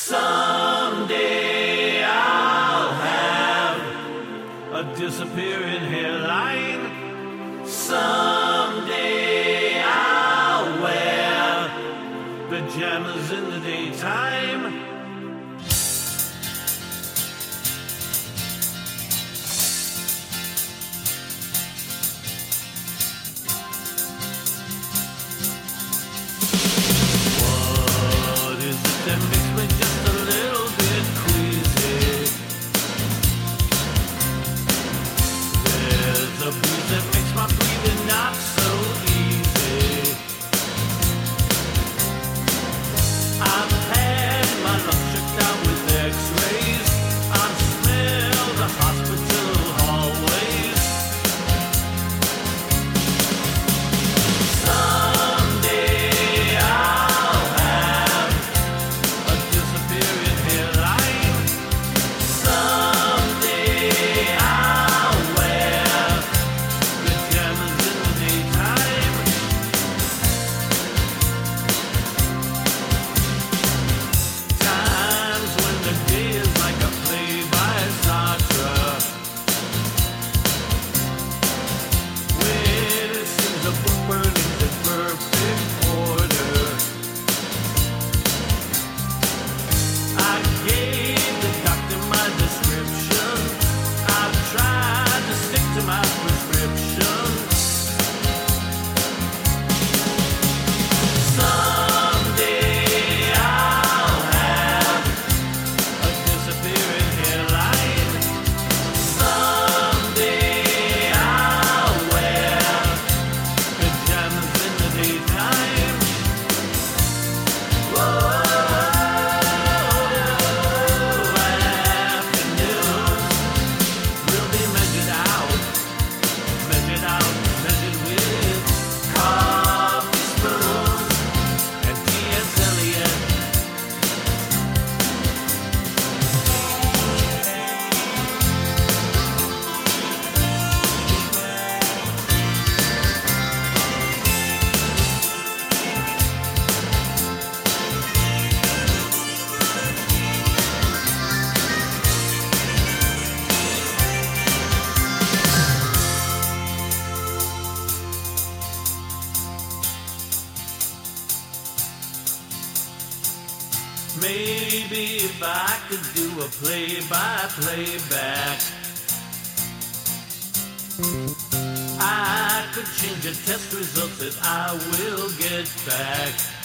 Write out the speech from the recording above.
Someday I'll have a disappearing hairline. Someday I'll wear pajamas in the daytime. What is it that makes me just a little bit queasy? There's a breeze that makes my breathing not so easy. I've had my lungs checked out with x-rays. I've smelled the hospital hallways. Someday I'll have a disappearing hairline. Someday I'll wear pajamas in the daytime. Times when the day is like a play by Sartre, when it seems a book burning in perfect order. I gave the doctor my description. I've tried to stick to my prescription. Someday I'll have a disappearing hairline. Someday I'll wear pajamas in the daytime. Whoa, afternoons will be measured out, measured with coffee spoons and T.S. Eliot. Maybe if I could do a play-by-play back, I could change the test results that I will get back.